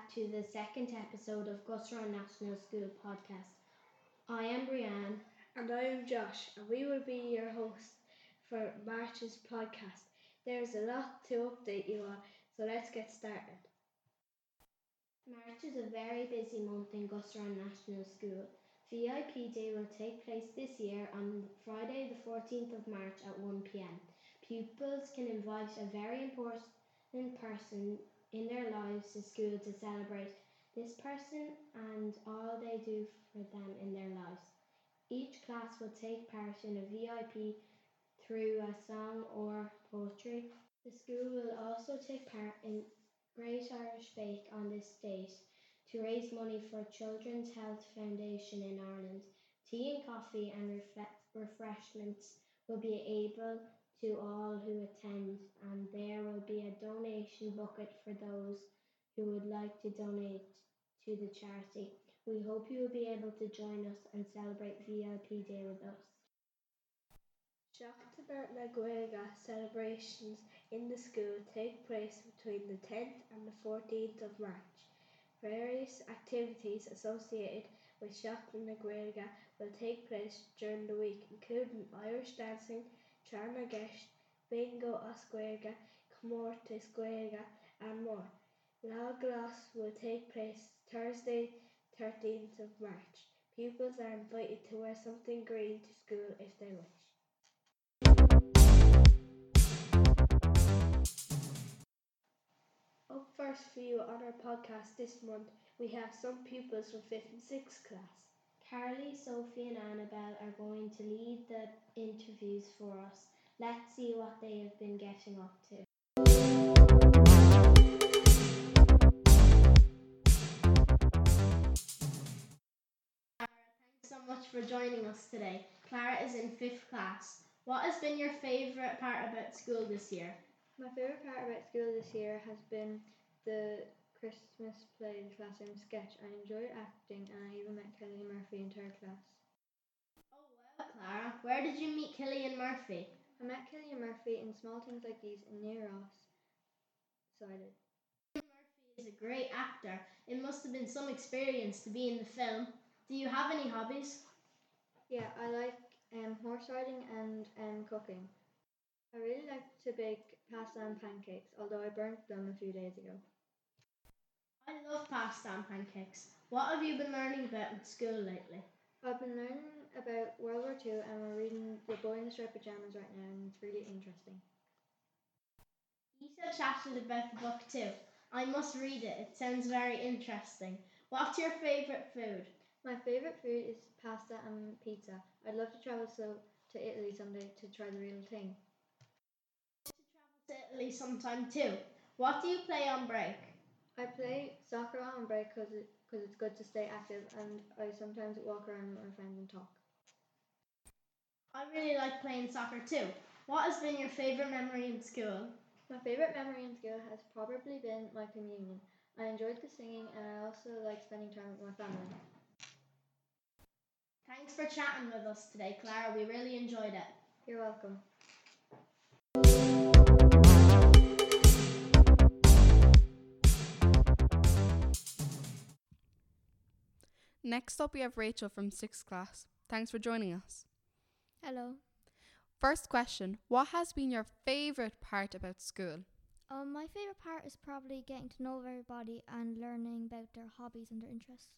back to the second episode of Gusrown National School podcast. I am Brianne. And I am Josh, and we will be your hosts for March's podcast. There's a lot to update you on, so let's get started. March is a very busy month in Gusrown National School. VIP Day will take place this year on Friday the 14th of March at 1 p.m. Pupils can invite a very important person in their lives to school to celebrate this person and all they do for them in their lives. Each class will take part in a VIP through a song or poetry. The school will also take part in Great Irish Bake on this date to raise money for Children's Health Foundation in Ireland. Tea and coffee and refreshments will be able to all who attend, and there will be a donation bucket for those who would like to donate to the charity. We hope you will be able to join us and celebrate VIP Day with us. Seachtanar na Gaeilge celebrations in the school take place between the 10th and the 14th of March. Various activities associated with Seachtanar na Gaeilge will take place during the week, including Irish dancing, Tearna Gceist, Bingo as Gaeilge, Comórtas Gaeilge, and more. Laglas will take place Thursday, 13th of March. Pupils are invited to wear something green to school if they wish. Up first for you on our podcast this month, we have some pupils from 5th and 6th class. Carly, Sophie, and Annabelle are going to lead the interviews for us. Let's see what they have been getting up to. Clara, thanks so much for joining us today. Clara is in 5th class. What has been your favourite part about school this year? My favourite part about school this year has been the Christmas play, the classroom sketch. I enjoyed acting and I even met Kelly Murphy in third class. Oh wow, Clara. Where did you meet Killian Murphy? I met Killian Murphy in Small Things Like These in Near Ross. So I did. Murphy is a great actor. It must have been some experience to be in the film. Do you have any hobbies? Yeah, I like horse riding and cooking. I really like to bake pasta and pancakes, although I burnt them a few days ago. I love pasta and pancakes. What have you been learning about in school lately? I've been learning about World War II and we're reading The Boy in the Striped Pajamas right now and it's really interesting. Issa chatted about the book too. I must read it. It sounds very interesting. What's your favourite food? My favourite food is pasta and pizza. I'd love to travel to Italy someday to try the real thing. To travel to Italy sometime too. What do you play on break? I play soccer on break because it's good to stay active and I sometimes walk around with my friends and talk. I really like playing soccer too. What has been your favourite memory in school? My favourite memory in school has probably been my communion. I enjoyed the singing and I also like spending time with my family. Thanks for chatting with us today, Clara. We really enjoyed it. You're welcome. Next up, we have Rachel from 6th class. Thanks for joining us. Hello. First question, what has been your favourite part about school? My favourite part is probably getting to know everybody and learning about their hobbies and their interests.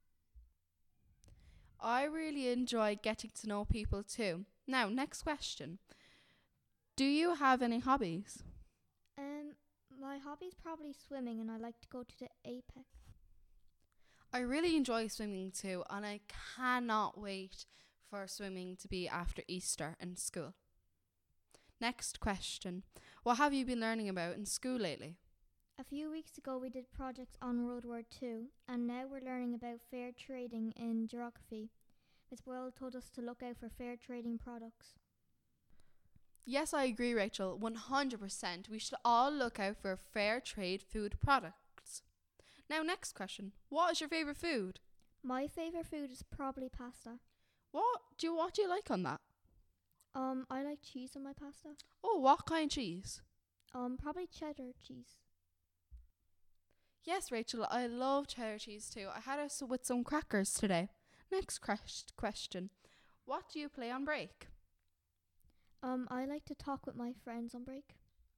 I really enjoy getting to know people too. Now, next question. Do you have any hobbies? My hobby is probably swimming and I like to go to the Apex. I really enjoy swimming too, and I cannot wait for swimming to be after Easter in school. Next question. What have you been learning about in school lately? A few weeks ago we did projects on World War II and now we're learning about fair trading in geography. Ms. Boyle told us to look out for fair trading products. Yes, I agree, Rachel. 100%. We should all look out for fair trade food products. Now, next question. What is your favourite food? My favourite food is probably pasta. What do you like on that? I like cheese on my pasta. Oh, what kind of cheese? Probably cheddar cheese. Yes, Rachel, I love cheddar cheese too. I had it with some crackers today. Next question. What do you play on break? I like to talk with my friends on break.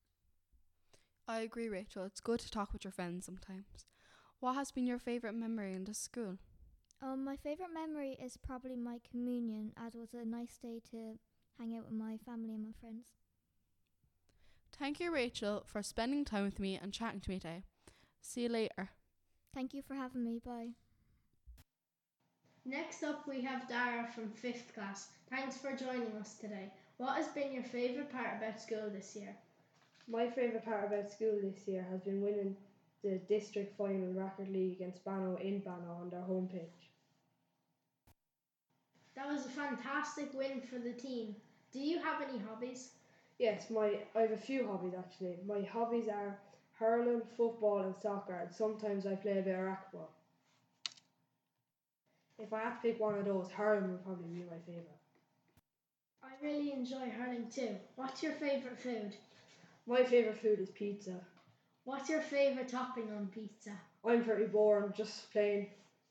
I agree, Rachel. It's good to talk with your friends sometimes. What has been your favourite memory in the school? My favourite memory is probably my communion, as it was a nice day to hang out with my family and my friends. Thank you, Rachel, for spending time with me and chatting to me today. See you later. Thank you for having me. Bye. Next up, we have Dara from 5th class. Thanks for joining us today. What has been your favourite part about school this year? My favourite part about school this year has been winning the district final Rackard League against Banno in Banno on their home pitch. That was a fantastic win for the team. Do you have any hobbies? Yes, I have a few hobbies actually. My hobbies are hurling, football and soccer, and sometimes I play a bit of racquetball. If I had to pick one of those, hurling would probably be my favourite. I really enjoy hurling too. What's your favourite food? My favourite food is pizza. What's your favourite topping on pizza? I'm pretty boring, just plain.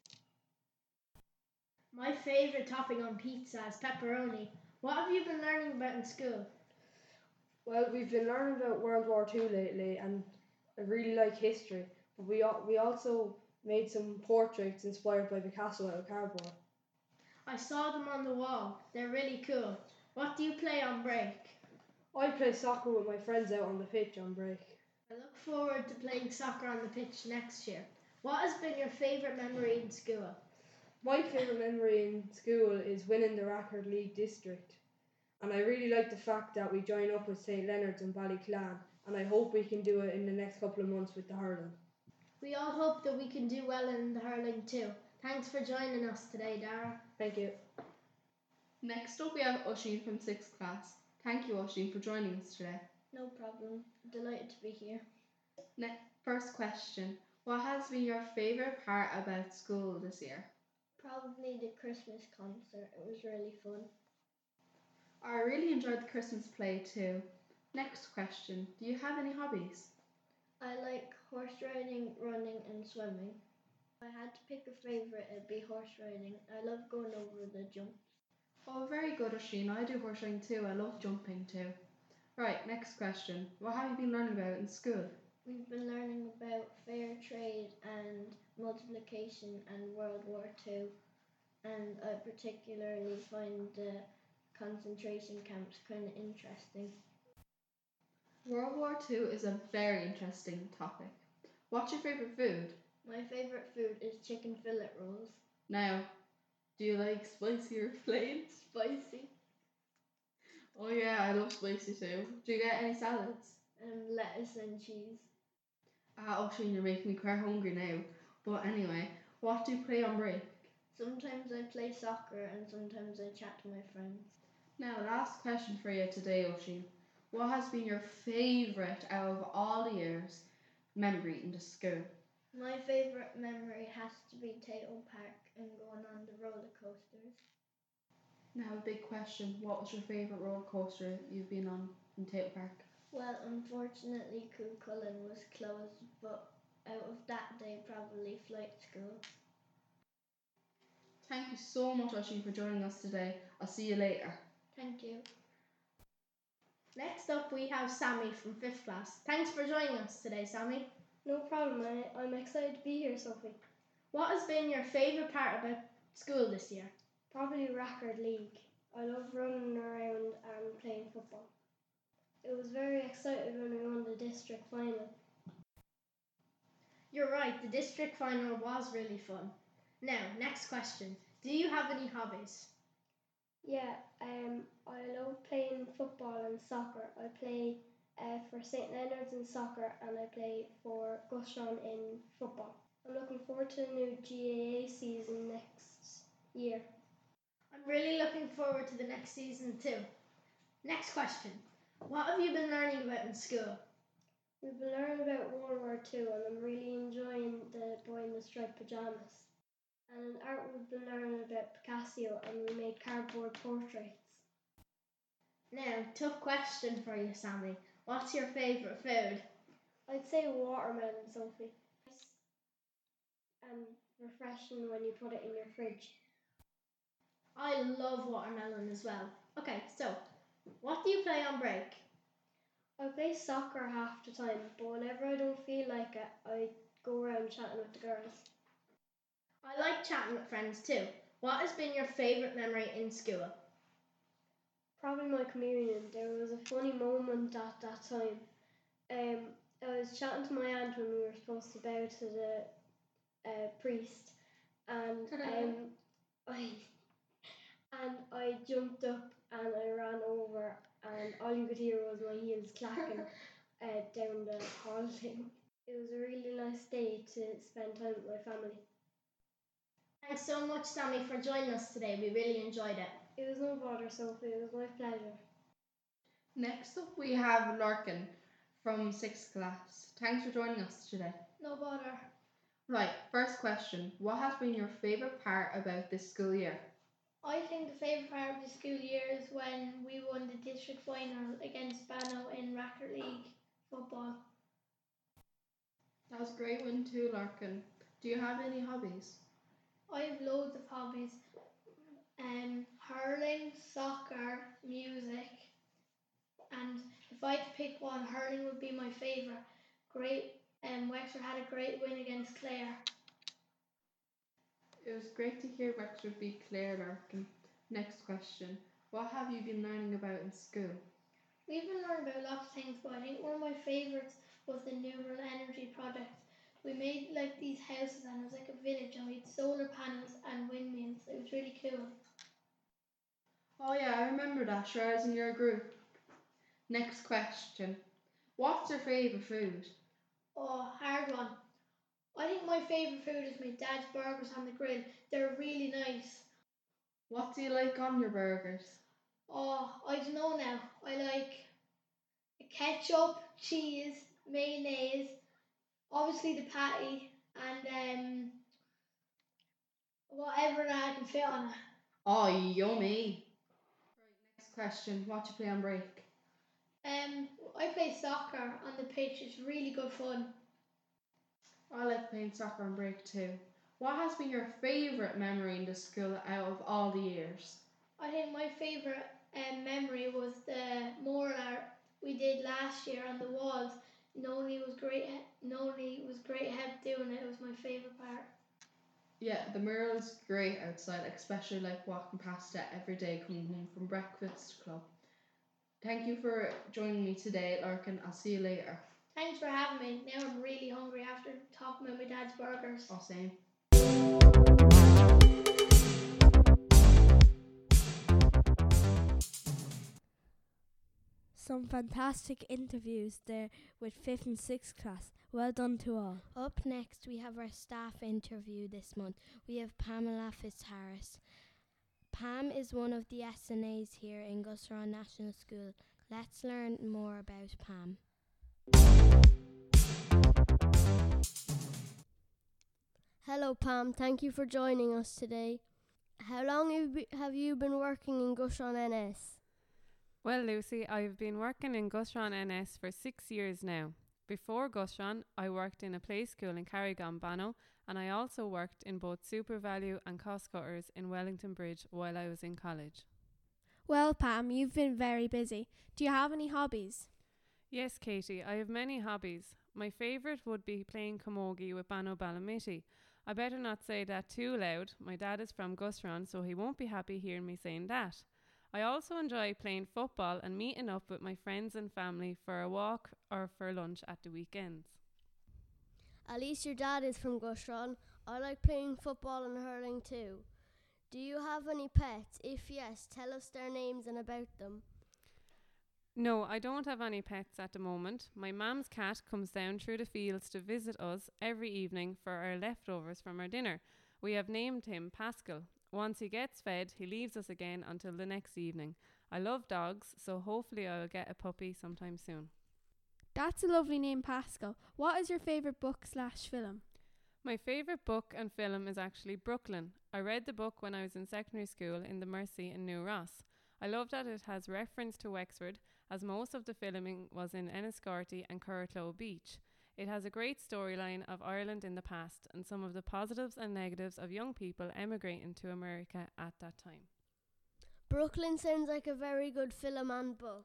My favourite topping on pizza is pepperoni. What have you been learning about in school? Well, we've been learning about World War II lately, and I really like history. But we also made some portraits inspired by Picasso out of cardboard. I saw them on the wall. They're really cool. What do you play on break? I play soccer with my friends out on the pitch on break. I look forward to playing soccer on the pitch next year. What has been your favourite memory in school? My favourite memory in school is winning the Rackard League district. And I really like the fact that we join up with St Leonard's and Ballyclan, and I hope we can do it in the next couple of months with the hurling. We all hope that we can do well in the hurling too. Thanks for joining us today, Dara. Thank you. Next up, we have Oisín from 6th class. Thank you, Oisín, for joining us today. No problem. Delighted to be here. First question. What has been your favourite part about school this year? Probably the Christmas concert. It was really fun. I really enjoyed the Christmas play too. Next question. Do you have any hobbies? I like horse riding, running and swimming. If I had to pick a favourite, it'd be horse riding. I love going over the jumps. Oh, very good, Oisín. I do horse riding too. I love jumping too. Right, next question. What have you been learning about in school? We've been learning about fair trade and multiplication and World War II, and I particularly find the concentration camps kind of interesting. World War II is a very interesting topic. What's your favourite food? My favourite food is chicken fillet rolls. Now, do you like spicy or plain? Spicy. Oh yeah, I love spicy too. Do you get any salads? Lettuce and cheese. Oisín, you're making me quite hungry now. But anyway, what do you play on break? Sometimes I play soccer and sometimes I chat to my friends. Now, last question for you today, Oisín. What has been your favourite out of all the years memory in the school? My favourite memory has to be Tayto Park and going on the roller coasters. Now, a big question. What was your favourite roller coaster you've been on in Tayto Park? Well, unfortunately, Cuchulainn was closed, but out of that day, probably Flight School. Thank you so much, Oisín, for joining us today. I'll see you later. Thank you. Next up, we have Sammy from 5th class. Thanks for joining us today, Sammy. No problem, I'm excited to be here, Sophie. What has been your favourite part about school this year? Probably Rackard League. I love running around and playing football. It was very exciting when we won the district final. You're right, the district final was really fun. Now, next question. Do you have any hobbies? Yeah, I love playing football and soccer. I play for St Leonard's in soccer and I play for Gusron in football. I'm looking forward to the new GAA season next year. I'm really looking forward to the next season too. Next question. What have you been learning about in school? We've been learning about World War II and I'm really enjoying the boy in the striped pyjamas. And in art we've been learning about Picasso and we made cardboard portraits. Now, tough question for you, Sammy. What's your favourite food? I'd say watermelon, Sophie. and refreshing when you put it in your fridge. I love watermelon as well. Okay, so what do you play on break? I play soccer half the time, but whenever I don't feel like it, I go around chatting with the girls. I like chatting with friends too. What has been your favourite memory in school? Probably my communion. There was a funny moment at that time. I was chatting to my aunt when we were supposed to bow to the priest, and I I jumped up and I ran over, and all you could hear was my heels clacking down the hall thing. It was a really nice day to spend time with my family. Thanks so much, Sammy, for joining us today. We really enjoyed it. It was no bother, Sophie. It was my pleasure. Next up, we have Larkin from 6th class. Thanks for joining us today. No bother. Right, first question. What has been your favourite part about this school year? I think the favourite part of the school year is when we won the district final against Bano in Racket League football. That was a great win too, Larkin. Do you have any hobbies? I have loads of hobbies. Hurling, soccer, music, and if I had to pick one, hurling would be my favourite. Wexford had a great win against Clare. It was great to hear Wexford beat Clare, Larkin. Next question. What have you been learning about in school? We've been learning about lots of things, but I think one of my favourites was the Nural Energy project. We made like these houses and it was like a village and we had solar panels and windmills. It was really cool. Oh yeah, I remember that. Sure, I was in your group. Next question. What's your favourite food? Oh, hard one. I think my favourite food is my dad's burgers on the grill. They're really nice. What do you like on your burgers? Oh, I don't know now. I like ketchup, cheese, mayonnaise, obviously the patty, and whatever that I can fit on it. Oh, yummy. Right, next question. What do you play on break? I play soccer on the pitch. It's really good fun. I like playing soccer on break too. What has been your favourite memory in the school out of all the years? I think my favourite memory was the mural art we did last year on the walls. Noni was great. Noni was great help doing it. It was my favourite part. Yeah, the mural's great outside, especially like walking past it every day coming home from breakfast club. Thank you for joining me today, Larkin. I'll see you later. Thanks for having me. Now I'm really hungry after talking about my dad's burgers. Oh, same. Some fantastic interviews there with 5th and 6th class. Well done to all. Up next, we have our staff interview this month. We have Pamela Fitzharris. Pam is one of the SNAs here in Gusseron National School. Let's learn more about Pam. Hello Pam, thank you for joining us today. How long have you been working in Gusseron NS? Well, Lucy, I've been working in Gusseron NS for 6 years now. Before Gusseron, I worked in a play school in Carrigan, Bano, and I also worked in both SuperValu and Cost Cutters in Wellington Bridge while I was in college. Well, Pam, you've been very busy. Do you have any hobbies? Yes, Katie, I have many hobbies. My favourite would be playing camogie with Bano Balamitty. I better not say that too loud. My dad is from Gusseron, so he won't be happy hearing me saying that. I also enjoy playing football and meeting up with my friends and family for a walk or for lunch at the weekends. At least your dad is from Gusseron. I like playing football and hurling too. Do you have any pets? If yes, tell us their names and about them. No, I don't have any pets at the moment. My mum's cat comes down through the fields to visit us every evening for our leftovers from our dinner. We have named him Pascal. Once he gets fed, he leaves us again until the next evening. I love dogs, so hopefully I'll get a puppy sometime soon. That's a lovely name, Pascal. What is your favourite book/film? My favourite book and film is actually Brooklyn. I read the book when I was in secondary school in the Mercy in New Ross. I love that it has reference to Wexford, as most of the filming was in Enniscorthy and Curracloe Beach. It has a great storyline of Ireland in the past and some of the positives and negatives of young people emigrating to America at that time. Brooklyn sounds like a very good film and book.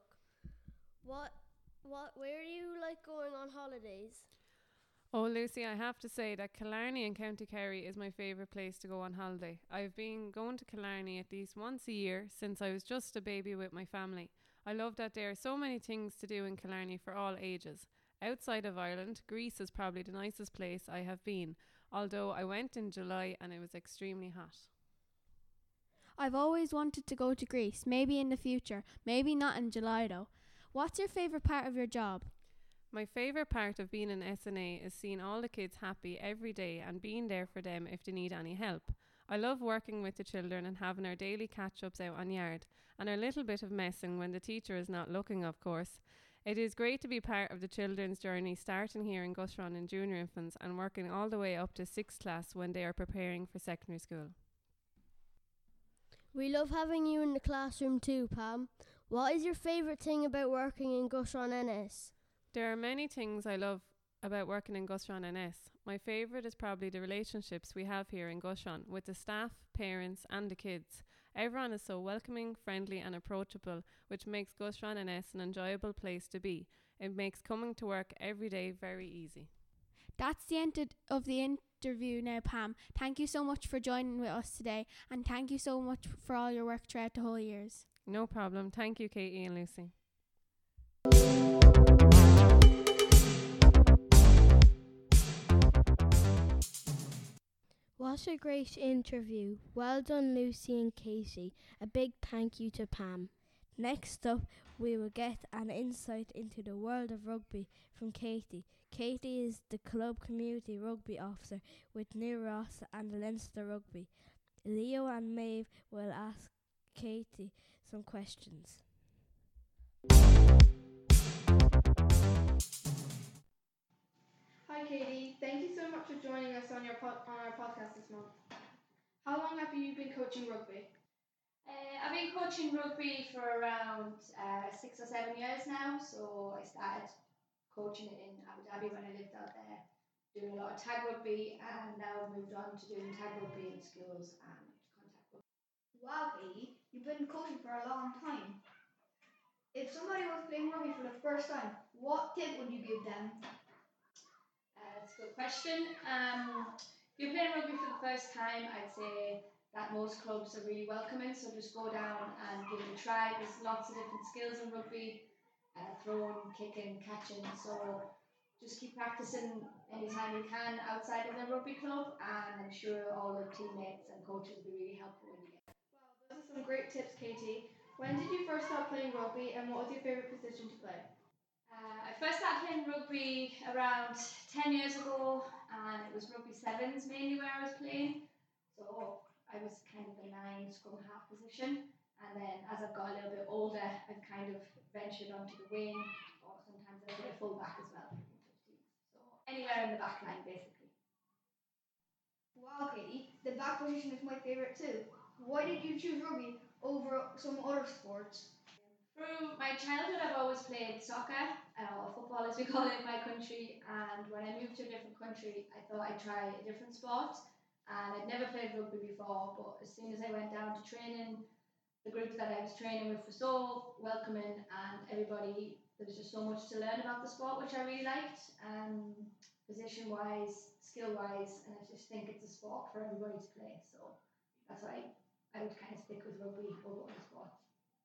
Where do you like going on holidays? Oh, Lucy, I have to say that Killarney in County Kerry is my favourite place to go on holiday. I've been going to Killarney at least once a year since I was just a baby with my family. I love that there are so many things to do in Killarney for all ages. Outside of Ireland, Greece is probably the nicest place I have been, although I went in July and it was extremely hot. I've always wanted to go to Greece, maybe in the future, maybe not in July though. What's your favourite part of your job? My favourite part of being an SNA is seeing all the kids happy every day and being there for them if they need any help. I love working with the children and having our daily catch-ups out on yard, and our little bit of messing when the teacher is not looking, of course. It is great to be part of the children's journey, starting here in Gushrun in junior infants and working all the way up to 6th class when they are preparing for secondary school. We love having you in the classroom too, Pam. What is your favourite thing about working in Gushrun NS? There are many things I love about working in Gushrun NS. My favourite is probably the relationships we have here in Gushrun with the staff, parents and the kids. Everyone is so welcoming, friendly and approachable, which makes Gushrun NS an enjoyable place to be. It makes coming to work every day very easy. That's the end of the interview now, Pam. Thank you so much for joining with us today, and thank you so much for all your work throughout the whole years. No problem. Thank you, Katie and Lucy. What a great interview. Well done, Lucy and Katie. A big thank you to Pam. Next up, we will get an insight into the world of rugby from Katie. Katie is the club community rugby officer with New Ross and Leinster Rugby. Leo and Maeve will ask Katie some questions. Hi Katie, thank you so much for joining us on our podcast this month. How long have you been coaching rugby? I've been coaching rugby for around 6 or 7 years now. So I started coaching it in Abu Dhabi when I lived out there, doing a lot of tag rugby, and now I've moved on to doing tag rugby in schools and contact rugby. Wow, Katie, you've been coaching for a long time. If somebody was playing rugby for the first time, what tip would you give them? That's a good question. If you're playing rugby for the first time, I'd say that most clubs are really welcoming, so just go down and give it a try. There's lots of different skills in rugby, throwing, kicking, catching, so just keep practicing anytime you can outside of the rugby club, and I'm sure all the teammates and coaches will be really helpful when you get there. Wow, those are some great tips, Katie. When did you first start playing rugby and what was your favourite position to play? I first started playing rugby around 10 years ago, and it was rugby sevens mainly where I was playing. So I was kind of a 9 scrum half position, and then as I've got a little bit older, I've kind of ventured onto the wing, or sometimes I play full back as well. So anywhere in the back line basically. Wow, Katie, the back position is my favourite too. Why did you choose rugby over some other sports? Through my childhood, I've always played soccer, or football as we call it in my country, and when I moved to a different country, I thought I'd try a different sport, and I'd never played rugby before, but as soon as I went down to training, the group that I was training with was so welcoming, and everybody, there was just so much to learn about the sport, which I really liked, position-wise, skill-wise, and I just think it's a sport for everybody to play, so that's why I would kind of stick with rugby over other sports.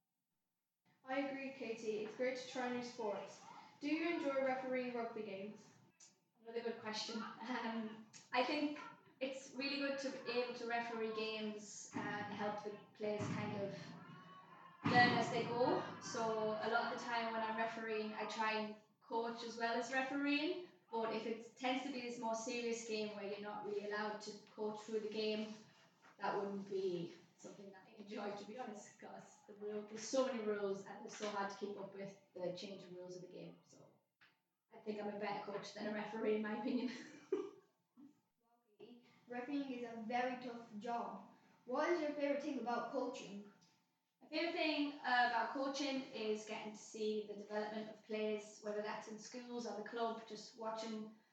I agree, Katie. It's great to try new sports. Do you enjoy refereeing rugby games? Another good question. I think it's really good to be able to referee games and help the players kind of learn as they go. So a lot of the time when I'm refereeing, I try and coach as well as refereeing. But if it tends to be this more serious game where you're not really allowed to coach through the game, that wouldn't be something that I enjoy, to be honest, because there's so many rules and it's so hard to keep up with the changing rules of the game. So I think I'm a better coach than a referee, in my opinion. Refereeing is a very tough job. What is your favourite thing about coaching? My favourite thing about coaching is getting to see the development of players, whether that's in schools or the club, just watching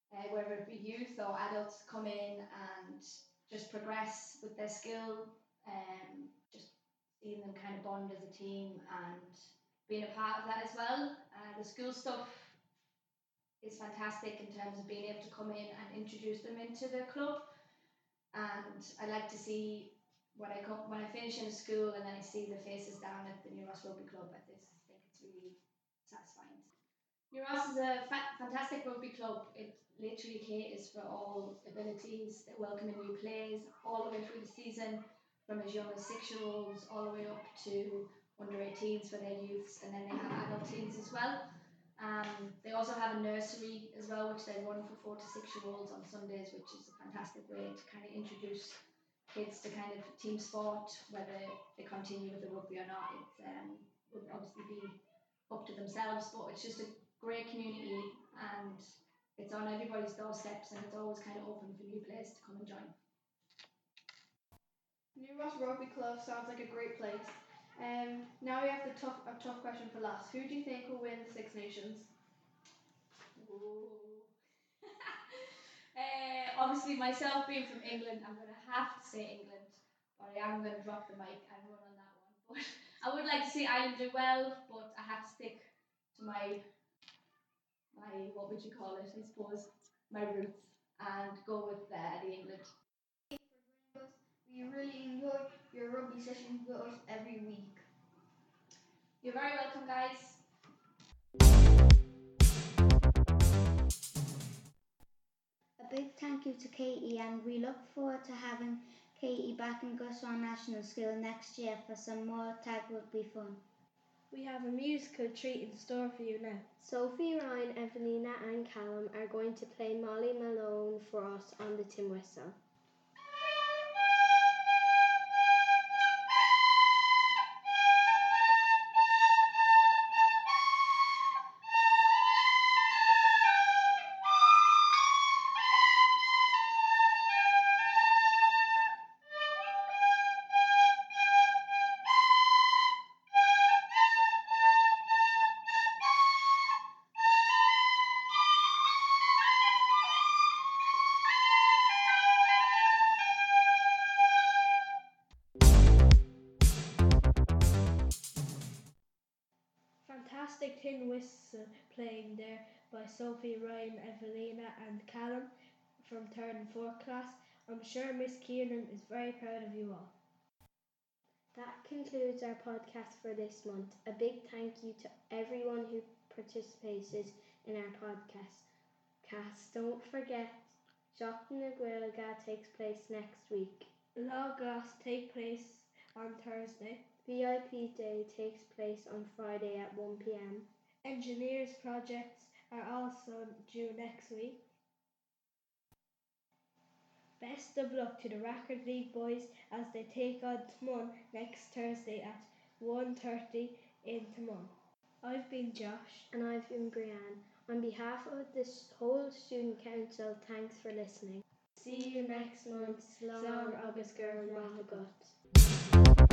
whether it be youth or adults, come in and just progress with their skill, just seeing them kind of bond as a team and being a part of that as well. The school stuff is fantastic in terms of being able to come in and introduce them into the club. And I like to see when I finish in a school and then I see the faces down at the New Ross Rugby Club. I think it's really satisfying. New Ross is a fantastic rugby club. It literally caters for all abilities. They welcome in new players all the way through the season, from as young as 6-year-olds all the way up to under 18s for their youths, and then they have adult teams as well. They also have a nursery as well, which they run for 4 to 6-year-olds on Sundays, which is a fantastic way to kind of introduce kids to kind of team sport, whether they continue with the rugby or not. It will obviously be up to themselves, but it's just a great community and it's on everybody's doorsteps, and it's always kind of open for new players to come and join. New Ross Rugby Club sounds like a great place. Now we have a tough question for last. Who do you think will win the Six Nations? Obviously, myself being from England, I'm going to have to say England, but I am going to drop the mic and run on that one. But I would like to see Ireland do well, but I have to stick to my what would you call it? I suppose my roots, and go with the England. We really enjoy your rugby sessions with us every week. You're very welcome, guys. A big thank you to Katie, and we look forward to having Katie back in Guswan National School next year for some more tag rugby fun. We have a musical treat in store for you now. Sophie, Ryan, Evelina and Callum are going to play Molly Malone for us on the tin whistle. Fantastic tin whistle playing there by Sophie, Ryan, Evelina and Callum from 3rd and 4th class. I'm sure Miss Kiernan is very proud of you all. That concludes our podcast for this month. A big thank you to everyone who participated in our podcast. Don't forget, Shocking na Gaeilge takes place next week. Logos take place on Thursday. VIP Day takes place on Friday at 1 p.m. Engineers projects are also due next week. Best of luck to the Rackard League boys as they take on Tmon next Thursday at 1:30 in Tmon. I've been Josh. And I've been Brianne. On behalf of the whole Student Council, thanks for listening. See you next month. Slán agus gur maith agat.